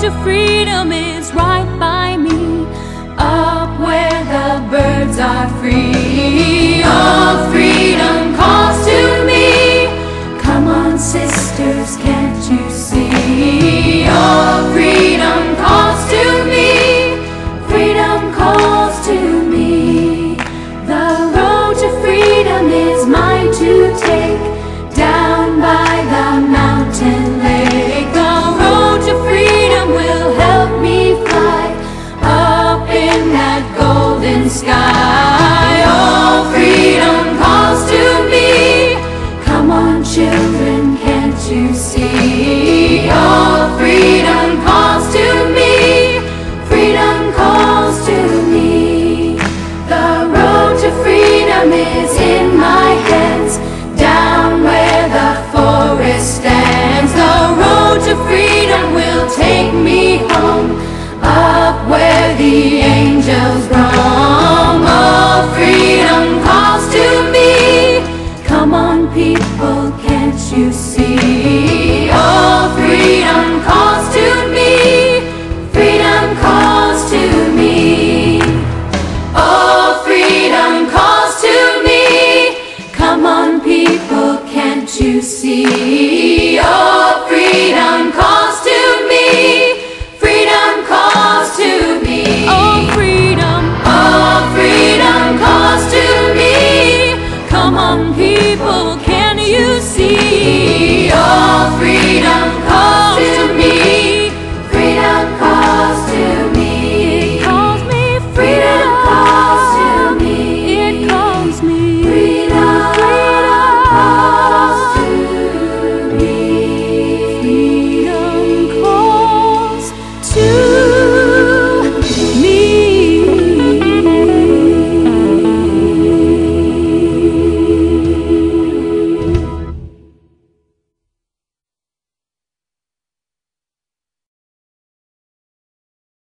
to freedom is right by me, up where the birds are free. Oh, freedom calls to me. Come on, sisters, can't you see? Oh, freedom calls to me. Freedom calls to me. The road to freedom is mine to take, down by the mountain lake. The road to freedom will help me fly up in that golden sky. Oh, freedom calls to me. Come on, children, can't you see? Oh,